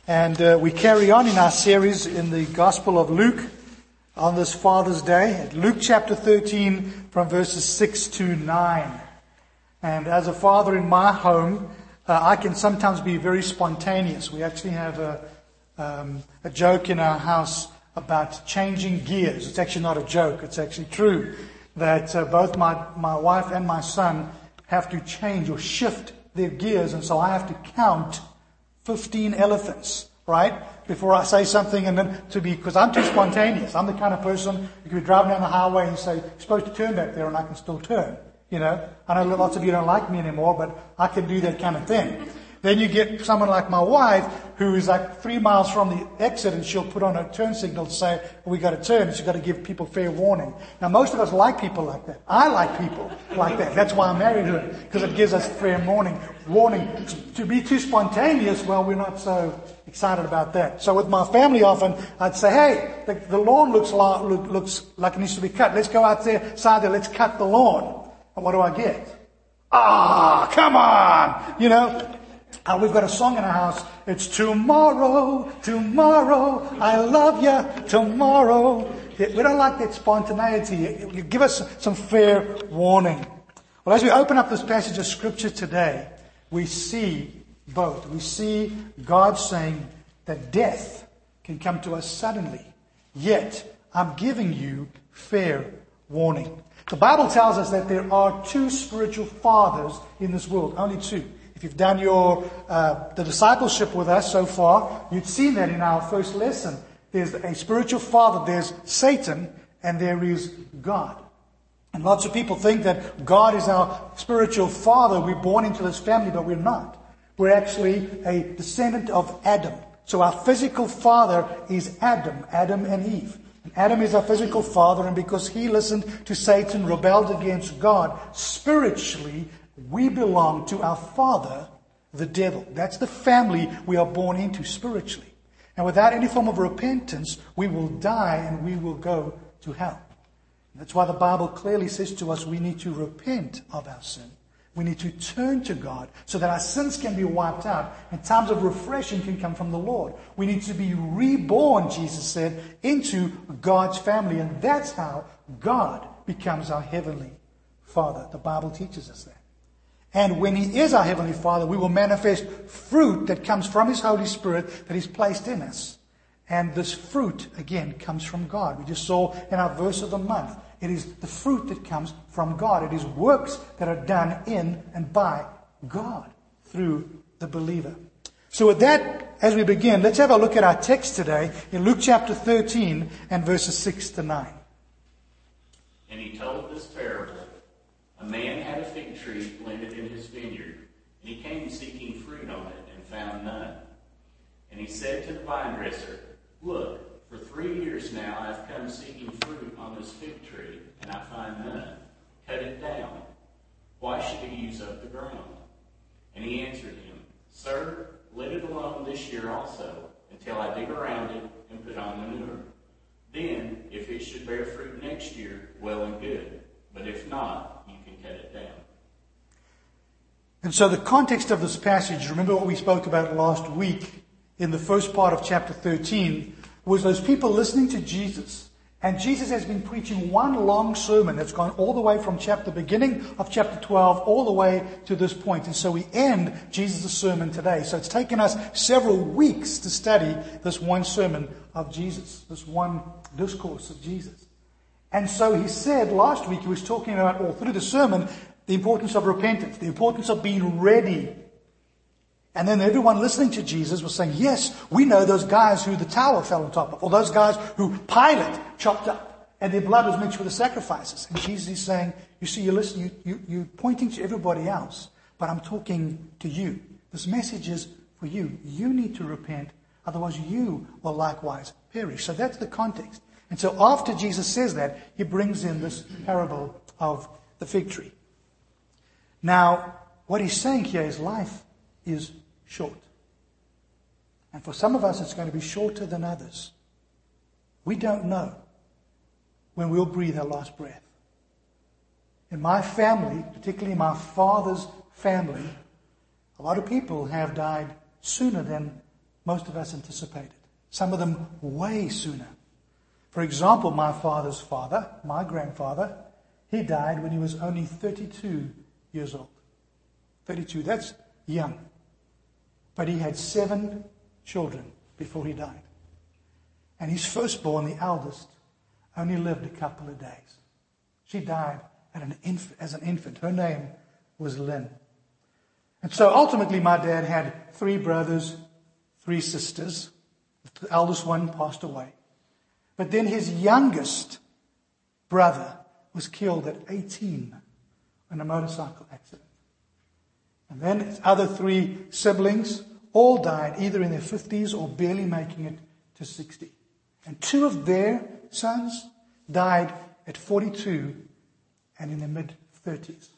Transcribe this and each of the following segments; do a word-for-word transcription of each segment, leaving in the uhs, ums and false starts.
And uh, we carry on in our series in the Gospel of Luke on this Father's Day. Luke chapter thirteen from verses six to nine. And as a father in my home, uh, I can sometimes be very spontaneous. We actually have a, um, a joke in our house about changing gears. It's actually not a joke. It's actually true that uh, both my, my wife and my son have to change or shift their gears. And so I have to count fifteen elephants, right? Before I say something, and then to be, because I'm too spontaneous. I'm the kind of person, you could be driving down the highway and say, you're supposed to turn back there, and I can still turn. You know, I know lots of you don't like me anymore, but I can do that kind of thing. Then you get someone like my wife, who is like three miles from the exit, and she'll put on her turn signal to say, well, we got to turn, and she's got to give people fair warning. Now, most of us like people like that. I like people like that. That's why I'm married to her, because it gives us fair warning. Warning. To be too spontaneous, well, we're not so excited about that. So with my family often, I'd say, hey, the, the lawn looks like, look, looks like it needs to be cut. Let's go out there, side there, let's cut the lawn. And what do I get? Ah, come on! You know? Uh, we've got a song in our house. It's tomorrow, tomorrow, I love you, tomorrow. We don't like that spontaneity. You give us some fair warning. Well, as we open up this passage of Scripture today, we see both. We see God saying that death can come to us suddenly. Yet, I'm giving you fair warning. The Bible tells us that there are two spiritual fathers in this world. Only two. If you've done your uh, the discipleship with us so far, you've seen that in our first lesson. There's a spiritual father, there's Satan, and there is God. And lots of people think that God is our spiritual father. We're born into this family, but we're not. We're actually a descendant of Adam. So our physical father is Adam, Adam and Eve. And Adam is our physical father, and because he listened to Satan, rebelled against God, spiritually, we belong to our father, the devil. That's the family we are born into spiritually. And without any form of repentance, we will die and we will go to hell. That's why the Bible clearly says to us we need to repent of our sin. We need to turn to God so that our sins can be wiped out and times of refreshing can come from the Lord. We need to be reborn, Jesus said, into God's family. And that's how God becomes our heavenly Father. The Bible teaches us that. And when He is our Heavenly Father, we will manifest fruit that comes from His Holy Spirit that He's placed in us. And this fruit, again, comes from God. We just saw in our verse of the month, it is the fruit that comes from God. It is works that are done in and by God through the believer. So with that, as we begin, let's have a look at our text today in Luke chapter thirteen and verses six to nine. And He told this parable. A man had a fig tree planted in his vineyard, and he came seeking fruit on it and found none. And he said to the vine dresser, look, for three years now I have come seeking fruit on this fig tree, and I find none. Cut it down. Why should it use up the ground? And he answered him, Sir, let it alone this year also, until I dig around it and put on manure. Then, if it should bear fruit next year, well and good. But if not, you can cut it down. And so the context of this passage, remember what we spoke about last week in the first part of chapter thirteen, was those people listening to Jesus. And Jesus has been preaching one long sermon that's gone all the way from chapter beginning of chapter twelve all the way to this point. And so we end Jesus' sermon today. So it's taken us several weeks to study this one sermon of Jesus, this one discourse of Jesus. And so he said last week, he was talking about all through the sermon, the importance of repentance, the importance of being ready. And then everyone listening to Jesus was saying, yes, we know those guys who the tower fell on top of, or those guys who Pilate chopped up, and their blood was mixed with the sacrifices. And Jesus is saying, you see, you listen, you, you, you're pointing to everybody else, but I'm talking to you. This message is for you. You need to repent, otherwise you will likewise perish. So that's the context. And so after Jesus says that, he brings in this parable of the fig tree. Now, what he's saying here is life is short. And for some of us, it's going to be shorter than others. We don't know when we'll breathe our last breath. In my family, particularly my father's family, a lot of people have died sooner than most of us anticipated. Some of them way sooner. For example, my father's father, my grandfather, he died when he was only thirty-two years old. thirty-two, that's young. But he had seven children before he died. And his firstborn, the eldest, only lived a couple of days. She died at an inf- as an infant. Her name was Lynn. And so ultimately my dad had three brothers, three sisters. The eldest one passed away. But then his youngest brother was killed at eighteen in a motorcycle accident. And then his other three siblings all died either in their fifties or barely making it to sixty. And two of their sons died at forty-two and in their mid-thirties.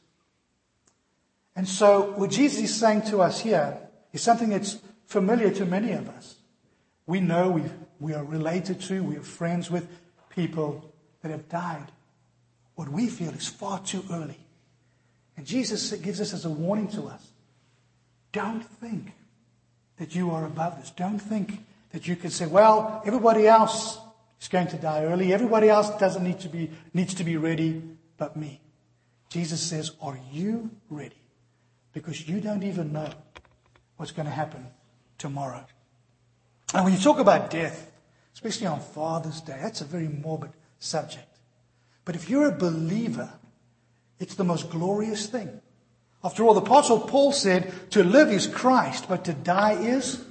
And so what Jesus is saying to us here is something that's familiar to many of us. We know we we are related to, we are friends with people that have died. What we feel is far too early. And Jesus gives us as a warning to us. Don't think that you are above this. Don't think that you can say, well, everybody else is going to die early. Everybody else doesn't need to be, needs to be ready but me. Jesus says, are you ready? Because you don't even know what's going to happen tomorrow. And when you talk about death, especially on Father's Day, that's a very morbid subject. But if you're a believer, it's the most glorious thing. After all, the Apostle Paul said, to live is Christ, but to die is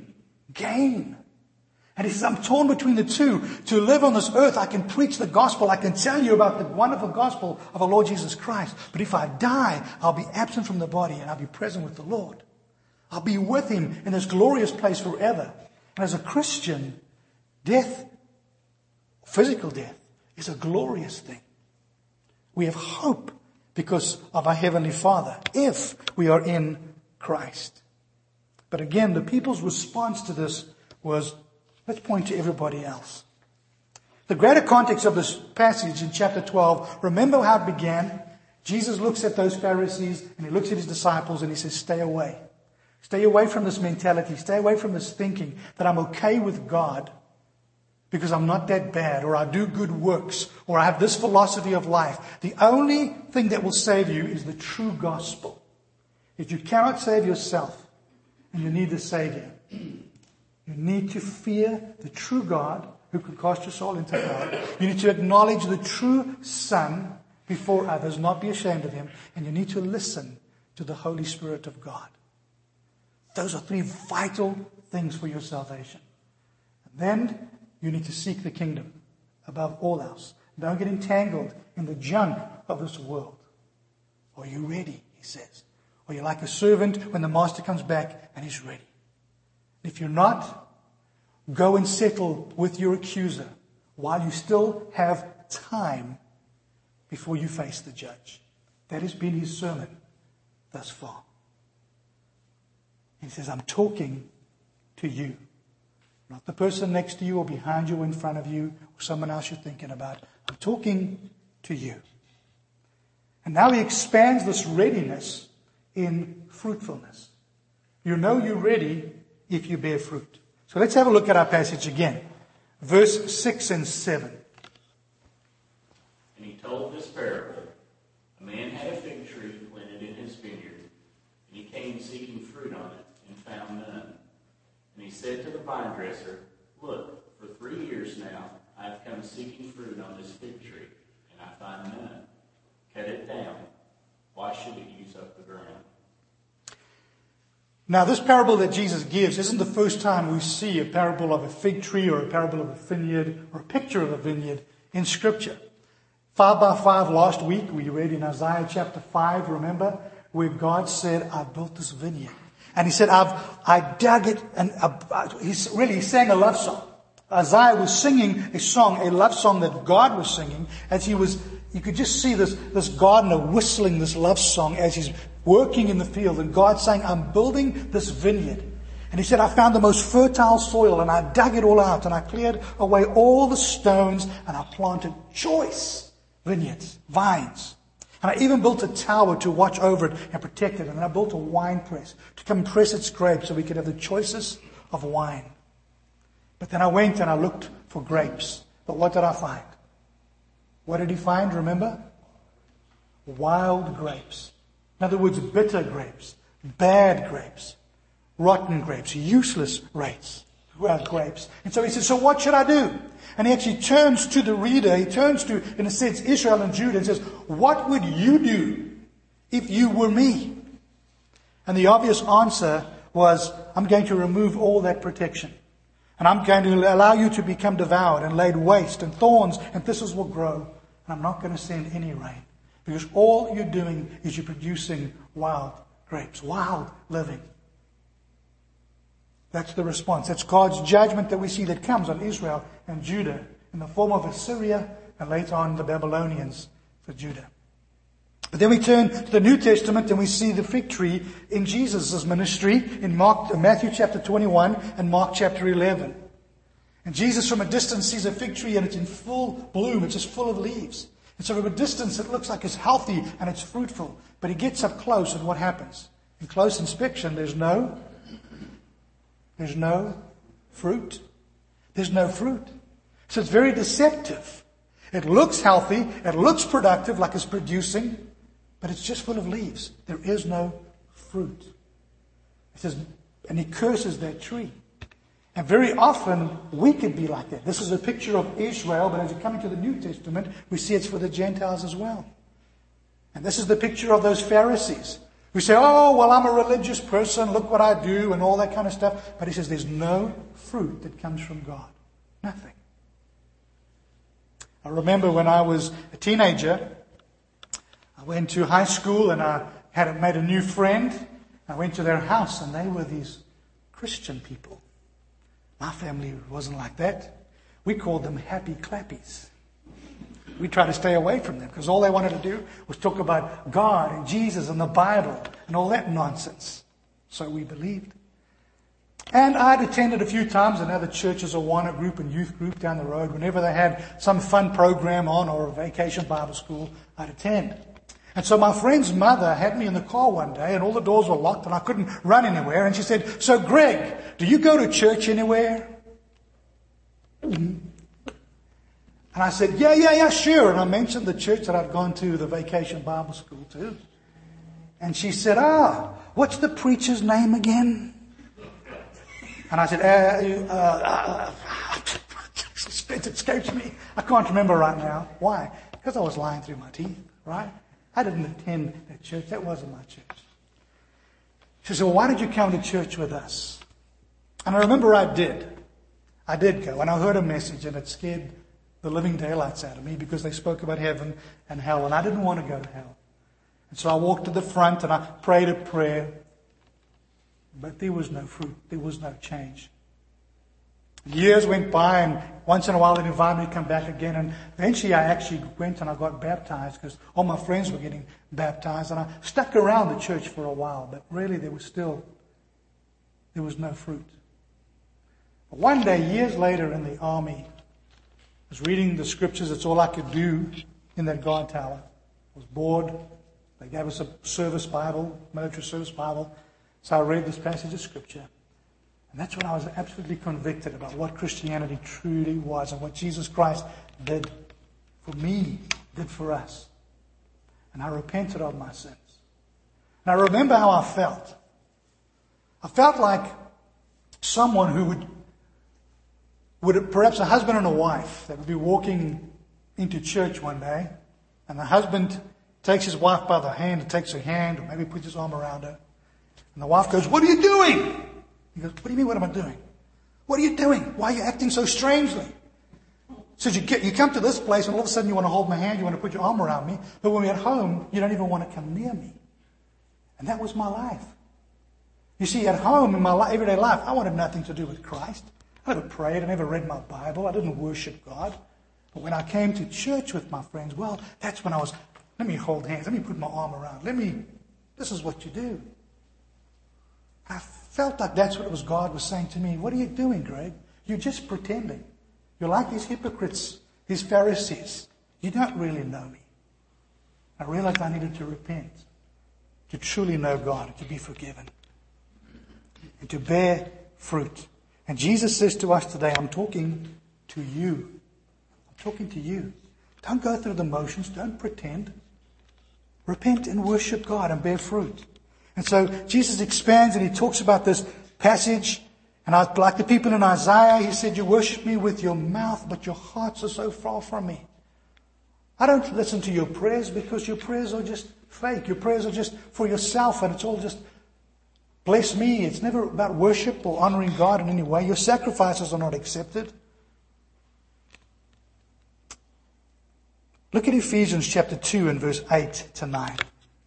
gain. And he says, I'm torn between the two. To live on this earth, I can preach the gospel. I can tell you about the wonderful gospel of our Lord Jesus Christ. But if I die, I'll be absent from the body and I'll be present with the Lord. I'll be with Him in this glorious place forever. And as a Christian, death, physical death, is a glorious thing. We have hope because of our Heavenly Father, if we are in Christ. But again, the people's response to this was, let's point to everybody else. The greater context of this passage in chapter twelve, remember how it began? Jesus looks at those Pharisees and He looks at His disciples and He says, stay away. Stay away from this mentality. Stay away from this thinking that I'm okay with God because I'm not that bad, or I do good works, or I have this philosophy of life. The only thing that will save you is the true gospel. If you cannot save yourself, and you need the Savior, you need to fear the true God who can cast your soul into hell. You need to acknowledge the true Son before others, not be ashamed of Him, and you need to listen to the Holy Spirit of God. Those are three vital things for your salvation. And then you need to seek the kingdom above all else. Don't get entangled in the junk of this world. Are you ready? He says. Are you like a servant when the master comes back and he's ready? If you're not, go and settle with your accuser while you still have time before you face the judge. That has been his sermon thus far. He says, I'm talking to you. Not the person next to you or behind you or in front of you or someone else you're thinking about. I'm talking to you. And now he expands this readiness in fruitfulness. You know you're ready if you bear fruit. So let's have a look at our passage again. Verse six and seven. And he told this parable. A man had a fig tree planted in his vineyard, and he came seeking fruit on it, and found none. And he said to the vine dresser, look, for three years now I have come seeking fruit on this fig tree, and I find none. Cut it down. Why should it use up the ground? Now, this parable that Jesus gives isn't the first time we see a parable of a fig tree or a parable of a vineyard or a picture of a vineyard in Scripture. Five by five last week, we read in Isaiah chapter five, remember, where God said, I built this vineyard. And he said, I've, I dug it, and uh, he's really he sang a love song. Isaiah was singing a song, a love song that God was singing, as he was, you could just see this, this gardener whistling this love song as he's working in the field, and God saying, I'm building this vineyard. And he said, I found the most fertile soil, and I dug it all out, and I cleared away all the stones, and I planted choice vineyards, vines. And I even built a tower to watch over it and protect it. And then I built a wine press to come and press its grapes so we could have the choicest of wine. But then I went and I looked for grapes. But what did I find? What did he find, remember? Wild grapes. In other words, bitter grapes, bad grapes, rotten grapes, useless grapes. grapes. And so he says, so what should I do? And he actually turns to the reader, he turns to, in a sense, Israel and Judah and says, what would you do if you were me? And the obvious answer was, I'm going to remove all that protection. And I'm going to allow you to become devoured and laid waste, and thorns and thistles will grow. And I'm not going to send any rain. Because all you're doing is you're producing wild grapes, wild living. That's the response. That's God's judgment that we see that comes on Israel and Judah in the form of Assyria and later on the Babylonians for Judah. But then we turn to the New Testament and we see the fig tree in Jesus' ministry in Mark, Matthew chapter twenty-one and Mark chapter eleven. And Jesus from a distance sees a fig tree and it's in full bloom. It's just full of leaves. And so from a distance it looks like it's healthy and it's fruitful. But he gets up close and what happens? In close inspection there's no There's no fruit. There's no fruit. So it's very deceptive. It looks healthy. It looks productive, like it's producing. But it's just full of leaves. There is no fruit. It says, and he curses that tree. And very often we could be like that. This is a picture of Israel, but as you come into the New Testament, we see it's for the Gentiles as well. And this is the picture of those Pharisees. We say, oh, well, I'm a religious person, look what I do, and all that kind of stuff. But he says there's no fruit that comes from God. Nothing. I remember when I was a teenager, I went to high school and I had made a new friend. I went to their house and they were these Christian people. My family wasn't like that. We called them happy clappies. We tried to stay away from them because all they wanted to do was talk about God and Jesus and the Bible and all that nonsense. So we believed. And I'd attended a few times in other churches, a Awana group and youth group down the road. Whenever they had some fun program on or a vacation Bible school, I'd attend. And so my friend's mother had me in the car one day and all the doors were locked and I couldn't run anywhere. And she said, so Greg, do you go to church anywhere? And I said, yeah, yeah, yeah, sure. And I mentioned the church that I'd gone to, the vacation Bible school to. And she said, ah, what's the preacher's name again? And I said, uh, uh, uh, it escapes me. I can't remember right now. Why? Because I was lying through my teeth, right? I didn't attend that church. That wasn't my church. She said, well, why did you come to church with us? And I remember I did. I did go. And I heard a message and it scared the living daylights out of me because they spoke about heaven and hell. And I didn't want to go to hell. And so I walked to the front and I prayed a prayer. But there was no fruit. There was no change. Years went by and once in a while they'd invite me to come back again. And eventually I actually went and I got baptized because all my friends were getting baptized. And I stuck around the church for a while. But really there was still, there was no fruit. But one day, years later in the army, I was reading the scriptures. It's all I could do in that guard tower. I was bored. They gave us a service Bible, military service Bible. So I read this passage of scripture. And that's when I was absolutely convicted about what Christianity truly was and what Jesus Christ did for me, did for us. And I repented of my sins. And I remember how I felt. I felt like someone who would, would perhaps a husband and a wife that would be walking into church one day, and the husband takes his wife by the hand and takes her hand, or maybe puts his arm around her. And the wife goes, what are you doing? He goes, what do you mean, what am I doing? What are you doing? Why are you acting so strangely? So you get, you come to this place and all of a sudden you want to hold my hand, you want to put your arm around me, but when we're at home, you don't even want to come near me. And that was my life. You see, at home in my everyday life, I wanted nothing to do with Christ. I never prayed, I never read my Bible, I didn't worship God. But when I came to church with my friends, well, that's when I was, let me hold hands, let me put my arm around, let me, this is what you do. I felt like that's what it was God was saying to me. What are you doing, Greg? You're just pretending. You're like these hypocrites, these Pharisees. You don't really know me. I realized I needed to repent, to truly know God, to be forgiven, and to bear fruit And Jesus says to us today, I'm talking to you. I'm talking to you. Don't go through the motions. Don't pretend. Repent and worship God and bear fruit. And so Jesus expands and he talks about this passage. And I, like the people in Isaiah, he said, you worship me with your mouth, but your hearts are so far from me. I don't listen to your prayers because your prayers are just fake. Your prayers are just for yourself and it's all just bless me. It's never about worship or honoring God in any way. Your sacrifices are not accepted. Look at Ephesians chapter two and verse eight to nine.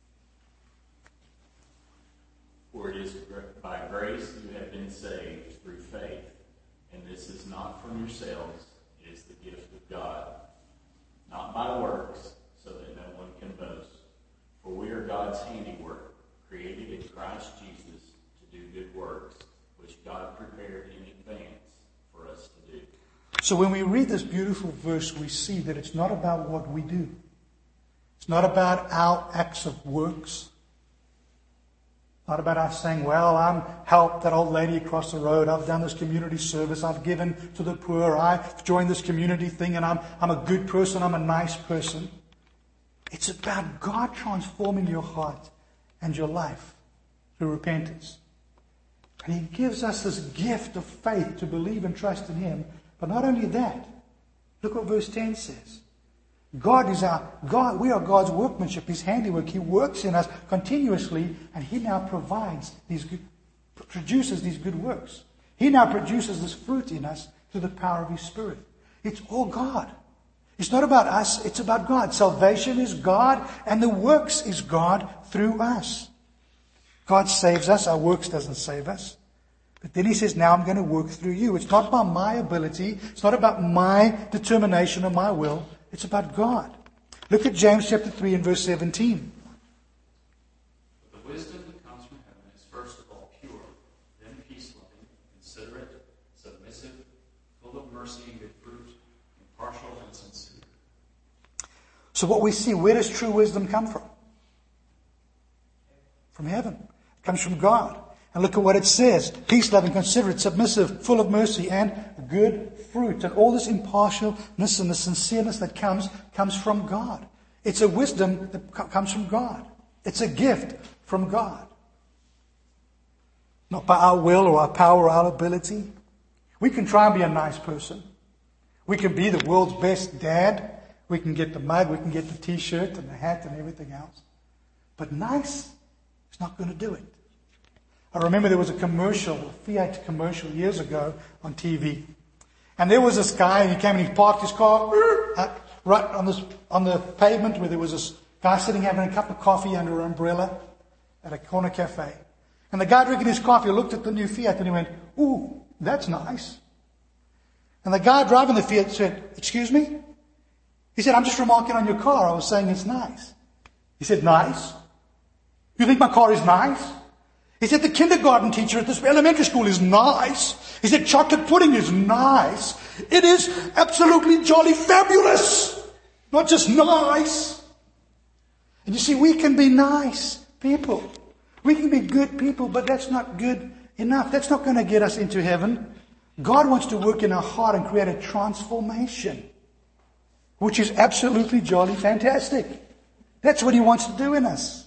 For it is by grace you have been saved through faith, and this is not from yourselves, it is the gift of God, not by works, so that no one can boast. For we are God's handiwork, created in Christ Jesus to do good works, which God prepared in advance for us to do. So when we read this beautiful verse, we see that it's not about what we do. It's not about our acts of works. Not about us saying, well, I'm helped that old lady across the road. I've done this community service. I've given to the poor. I've joined this community thing and I'm, I'm a good person. I'm a nice person. It's about God transforming your heart and your life through repentance. And He gives us this gift of faith to believe and trust in Him. But not only that, look what verse ten says. God is our God. We are God's workmanship, His handiwork. He works in us continuously, and He now provides these good, produces these good works. He now produces this fruit in us through the power of His Spirit. It's all God. It's not about us, it's about God. Salvation is God, and the works is God through us. God saves us, our works doesn't save us. But then He says, now I'm going to work through you. It's not by my ability, it's not about my determination or my will. It's about God. Look at James chapter three and verse seventeen. But the wisdom that comes from heaven is first of all pure, then peace-loving, considerate, submissive, full of mercy and good fruit, impartial and sincere. So what we see, where does true wisdom come from? From heaven. It comes from God. And look at what it says. Peace-loving, considerate, submissive, full of mercy and good fruit. And all this impartialness and the sincereness that comes, comes from God. It's a wisdom that comes from God. It's a gift from God. Not by our will or our power or our ability. We can try and be a nice person. We can be the world's best dad. We can get the mug, we can get the t-shirt and the hat and everything else. But nice is not going to do it. I remember there was a commercial, a Fiat commercial years ago on T V. And there was this guy, and he came and he parked his car uh, right on this on the pavement where there was this guy sitting having a cup of coffee under an umbrella at a corner cafe. And the guy drinking his coffee looked at the new Fiat and he went, ooh, that's nice. And the guy driving the Fiat said, excuse me? He said, I'm just remarking on your car. I was saying it's nice. He said, nice? You think my car is nice? He said, the kindergarten teacher at this elementary school is nice. He said, chocolate pudding is nice. It is absolutely jolly fabulous. Not just nice. And you see, we can be nice people. We can be good people, but that's not good enough. That's not going to get us into heaven. God wants to work in our heart and create a transformation, which is absolutely jolly fantastic. That's what He wants to do in us.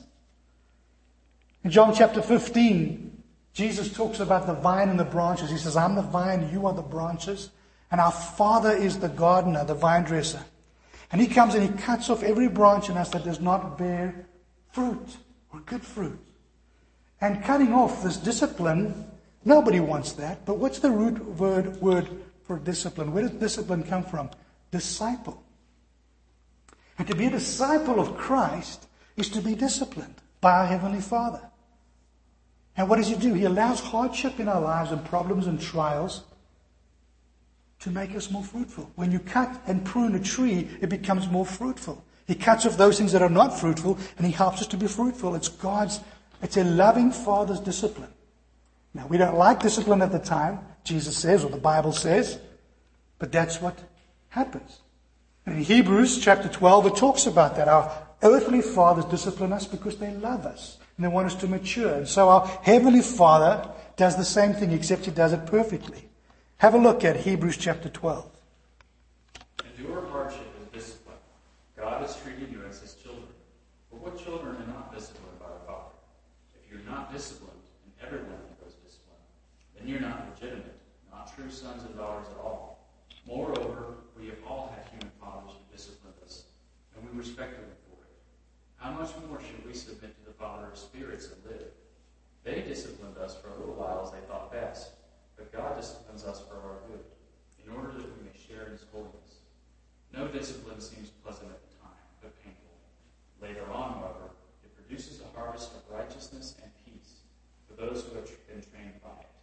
In John chapter fifteen, Jesus talks about the vine and the branches. He says, I'm the vine, you are the branches. And our Father is the gardener, the vine dresser. And He comes and He cuts off every branch in us that does not bear fruit or good fruit. And cutting off this discipline, nobody wants that. But what's the root word, word for discipline? Where does discipline come from? Disciple. And to be a disciple of Christ is to be disciplined by our Heavenly Father. And what does He do? He allows hardship in our lives and problems and trials to make us more fruitful. When you cut and prune a tree, it becomes more fruitful. He cuts off those things that are not fruitful, and He helps us to be fruitful. It's God's, it's a loving Father's discipline. Now, we don't like discipline at the time, Jesus says, or the Bible says, but that's what happens. And in Hebrews chapter twelve, it talks about that. Our earthly fathers discipline us because they love us and they want us to mature. And so our Heavenly Father does the same thing, except He does it perfectly. Have a look at Hebrews chapter twelve. Endure hardship as discipline. God is treating you as his children. For what children are not disciplined by their father? If you're not disciplined, and everyone undergoes discipline, then you're not legitimate, not true sons and daughters at all. Moreover, we have all had human fathers who disciplined us, and we respected them for it. How much more should we submit to the Father of spirits and live? They disciplined us for a little while as they thought best, but God disciplines us for our good, in order that we may share in his holiness. No discipline seems pleasant at the time, but painful. Later on, however, it produces a harvest of righteousness and peace for those who have been trained by it.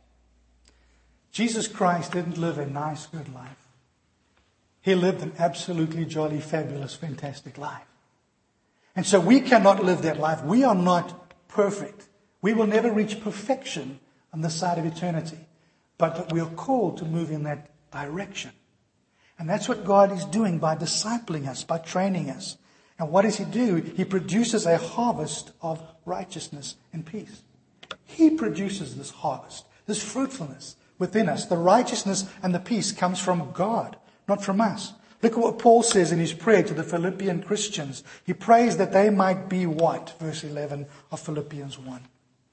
Jesus Christ didn't live a nice, good life. He lived an absolutely jolly, fabulous, fantastic life. And so we cannot live that life. We are not perfect. We will never reach perfection on this side of eternity. But we are called to move in that direction. And that's what God is doing by discipling us, by training us. And what does he do? He produces a harvest of righteousness and peace. He produces this harvest, this fruitfulness within us. The righteousness and the peace comes from God, not from us. Look at what Paul says in his prayer to the Philippian Christians. He prays that they might be what? Verse eleven of Philippians one.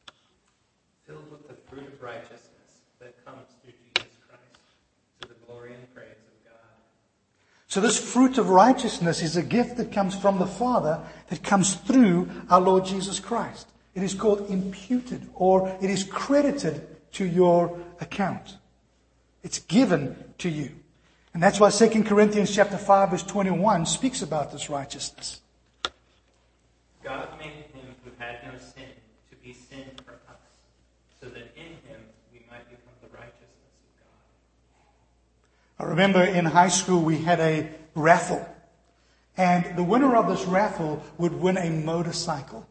Filled with the fruit of righteousness that comes through Jesus Christ, to the glory and praise of God. So this fruit of righteousness is a gift that comes from the Father, that comes through our Lord Jesus Christ. It is called imputed, or it is credited to your account. It's given to you. And that's why Second Corinthians chapter five verse twenty-one speaks about this righteousness. God made him who had no sin to be sin for us, so that in him we might become the righteousness of God. I remember in high school we had a raffle. And the winner of this raffle would win a motorcycle.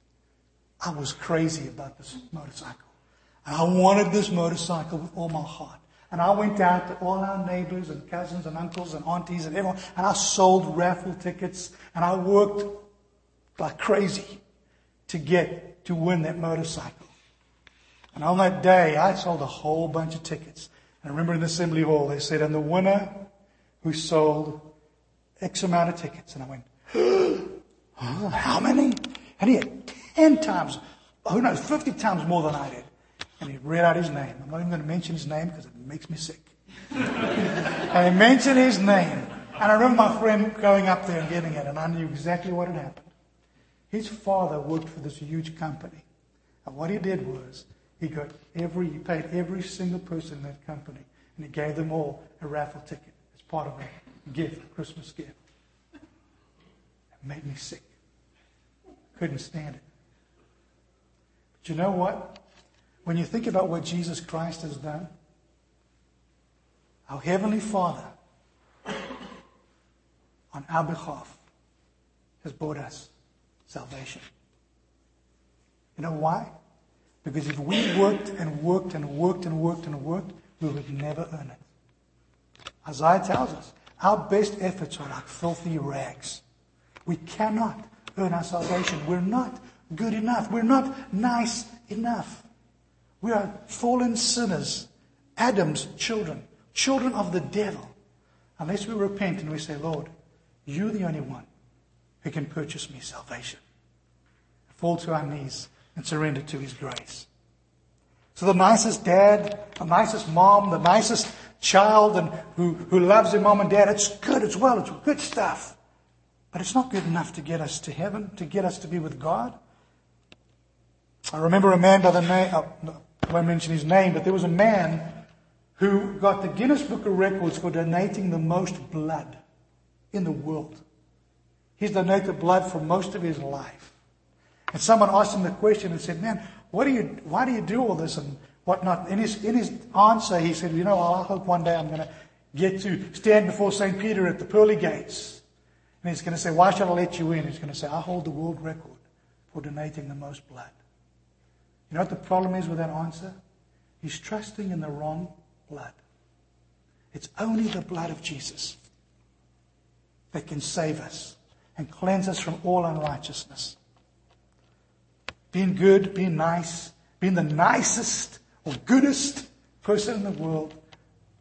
I was crazy about this motorcycle. And I wanted this motorcycle with all my heart. And I went out to all our neighbors and cousins and uncles and aunties and everyone. And I sold raffle tickets. And I worked like crazy to get, to win that motorcycle. And on that day, I sold a whole bunch of tickets. And I remember in the assembly hall, they said, and the winner who sold X amount of tickets. And I went, huh, how many? And he had ten times, who knows, fifty times more than I did. And he read out his name. I'm not even going to mention his name because it makes me sick. And he mentioned his name. And I remember my friend going up there and getting it, and I knew exactly what had happened. His father worked for this huge company. And what he did was, he got every, he paid every single person in that company, and he gave them all a raffle ticket as part of a gift, a Christmas gift. It made me sick. Couldn't stand it. But you know what? When you think about what Jesus Christ has done, our Heavenly Father, on our behalf, has brought us salvation. You know why? Because if we worked and worked and worked and worked and worked, we would never earn it. Isaiah tells us, our best efforts are like filthy rags. We cannot earn our salvation. We're not good enough. We're not nice enough. We are fallen sinners, Adam's children, children of the devil. Unless we repent and we say, Lord, you're the only one who can purchase me salvation. Fall to our knees and surrender to his grace. So the nicest dad, the nicest mom, the nicest child and who, who loves their mom and dad, it's good, it's well, it's good stuff. But it's not good enough to get us to heaven, to get us to be with God. I remember a man by the name, oh, no, I won't mention his name, but there was a man who got the Guinness Book of Records for donating the most blood in the world. He's donated blood for most of his life. And someone asked him the question and said, man, what do you, why do you do all this and whatnot? In his, in his answer, he said, you know, I hope one day I'm going to get to stand before Saint Peter at the pearly gates. And he's going to say, why shall I let you in? He's going to say, I hold the world record for donating the most blood. You know what the problem is with that answer? He's trusting in the wrong blood. It's only the blood of Jesus that can save us and cleanse us from all unrighteousness. Being good, being nice, being the nicest or goodest person in the world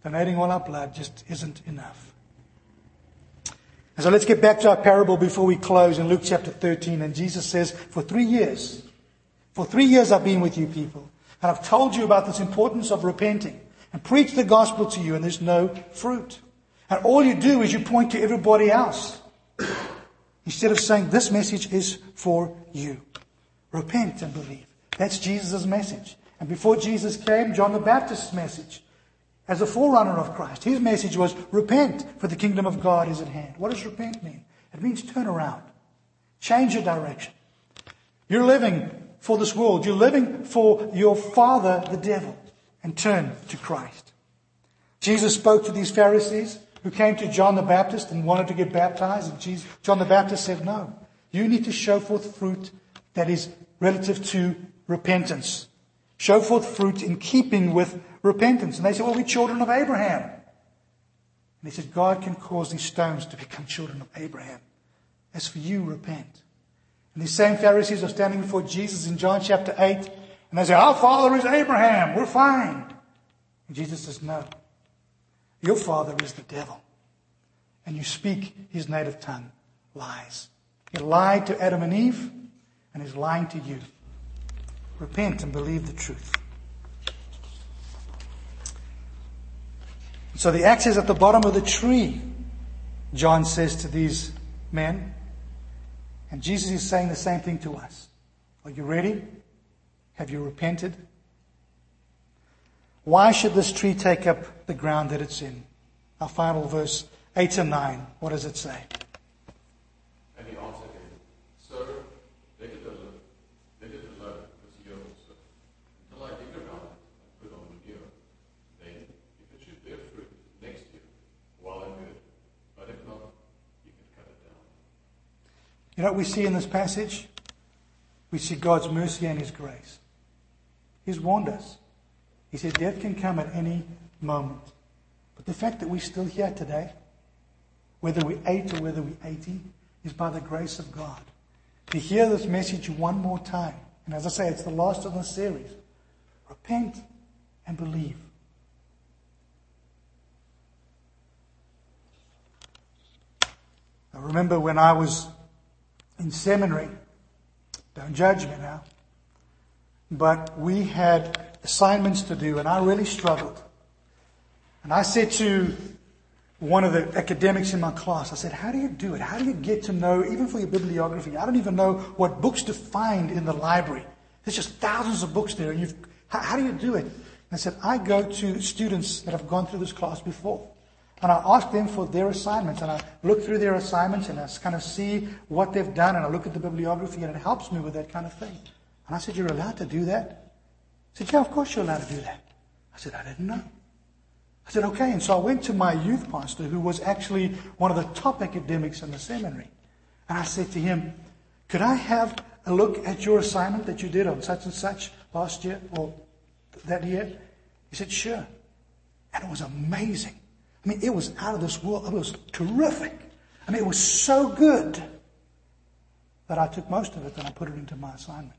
Donating all our blood just isn't enough. And so let's get back to our parable before we close in Luke chapter thirteen. And Jesus says, for three years, for three years I've been with you people. And I've told you about this importance of repenting and preach the gospel to you, and there's no fruit. And all you do is you point to everybody else, instead of saying this message is for you. Repent and believe. That's Jesus' message. And before Jesus came, John the Baptist's message, as a forerunner of Christ, his message was repent, for the kingdom of God is at hand. What does repent mean? It means turn around. Change your direction. You're living for this world. You're living for your father, the devil, and turn to Christ. Jesus spoke to these Pharisees who came to John the Baptist and wanted to get baptized. And Jesus, John the Baptist said, no, you need to show forth fruit that is relative to repentance. Show forth fruit in keeping with repentance. And they said, well, we're children of Abraham. And he said, God can cause these stones to become children of Abraham. As for you, repent. And these same Pharisees are standing before Jesus in John chapter eight. And they say, our father is Abraham. We're fine. And Jesus says, no. Your father is the devil. And you speak his native tongue lies. He lied to Adam and Eve, and he's lying to you. Repent and believe the truth. So the axe is at the bottom of the tree, John says to these men. And Jesus is saying the same thing to us. Are you ready? Have you repented? Why should this tree take up the ground that it's in? Our final verse, eight and nine. What does it say? And he answered him, Sir, let it alone, let it alone this year also, until I dig around it and put on manure. Then, if it should bear fruit next year, well and good. But if not, you can cut it down. You know what we see in this passage? We see God's mercy and his grace. He's warned us. He said death can come at any moment. But the fact that we're still here today, whether we're eight or whether we're eighty, is by the grace of God. To hear this message one more time, and as I say, it's the last of the series. Repent and believe. I remember when I was in seminary, don't judge me now, but we had assignments to do, and I really struggled. And I said to one of the academics in my class, I said, how do you do it? How do you get to know, even for your bibliography, I don't even know what books to find in the library. There's just thousands of books there, and you've, how, how do you do it? And I said, I go to students that have gone through this class before, and I ask them for their assignments, and I look through their assignments, and I kind of see what they've done, and I look at the bibliography, and it helps me with that kind of thing. And I said, you're allowed to do that? He said, yeah, of course you're allowed to do that. I said, I didn't know. I said, okay. And so I went to my youth pastor, who was actually one of the top academics in the seminary. And I said to him, could I have a look at your assignment that you did on such and such last year or that year? He said, sure. And it was amazing. I mean, it was out of this world. It was terrific. I mean, it was so good that I took most of it and I put it into my assignment.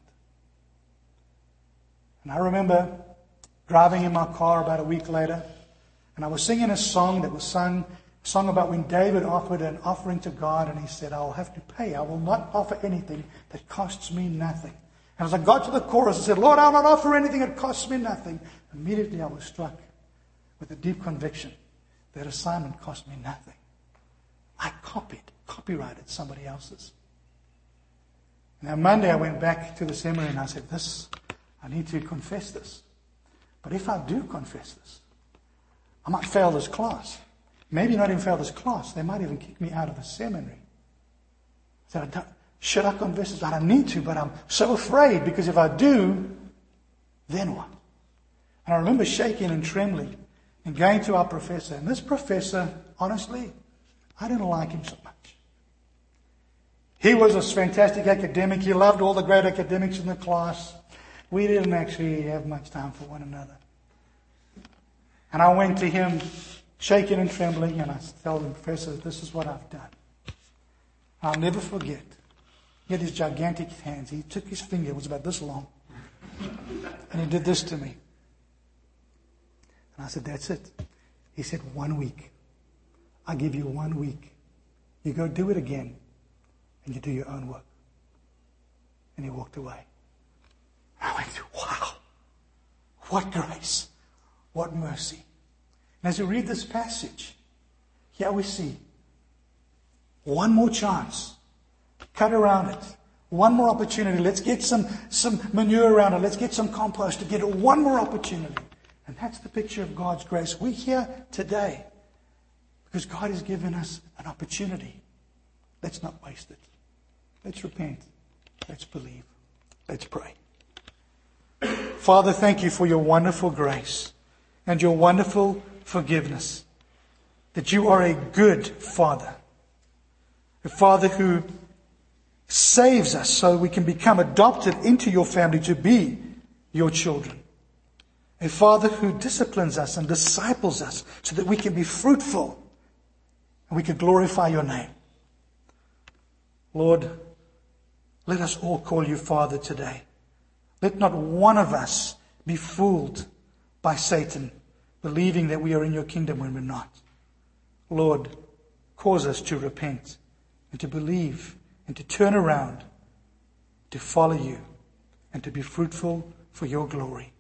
And I remember driving in my car about a week later, and I was singing a song that was sung, a song about when David offered an offering to God, and he said, I will have to pay. I will not offer anything that costs me nothing. And as I got to the chorus, I said, Lord, I will not offer anything that costs me nothing. Immediately I was struck with a deep conviction that assignment cost me nothing. I copied, copyrighted somebody else's. Now Monday I went back to the seminary and I said, this... I need to confess this. But if I do confess this, I might fail this class. Maybe not even fail this class. They might even kick me out of the seminary. So I don't, should I confess this? I don't need to, but I'm so afraid, because if I do, then what? And I remember shaking and trembling and going to our professor. And this professor, honestly, I didn't like him so much. He was a fantastic academic. He loved all the great academics in the class. We didn't actually have much time for one another. And I went to him shaking and trembling, and I told him, Professor, this is what I've done. I'll never forget. He had these gigantic hands. He took his finger, it was about this long, and he did this to me. And I said, that's it. He said, one week. I give you one week. You go do it again, and you do your own work. And he walked away. I went, wow, what grace, what mercy. And as we read this passage, here we see one more chance. Cut around it. One more opportunity. Let's get some, some manure around it. Let's get some compost to get it. One more opportunity. And that's the picture of God's grace. We're here today because God has given us an opportunity. Let's not waste it. Let's repent. Let's believe. Let's pray. Father, thank you for your wonderful grace and your wonderful forgiveness. That you are a good Father. A Father who saves us so we can become adopted into your family to be your children. A Father who disciplines us and disciples us so that we can be fruitful and we can glorify your name. Lord, let us all call you Father today. Let not one of us be fooled by Satan, believing that we are in your kingdom when we're not. Lord, cause us to repent and to believe and to turn around, to follow you and to be fruitful for your glory.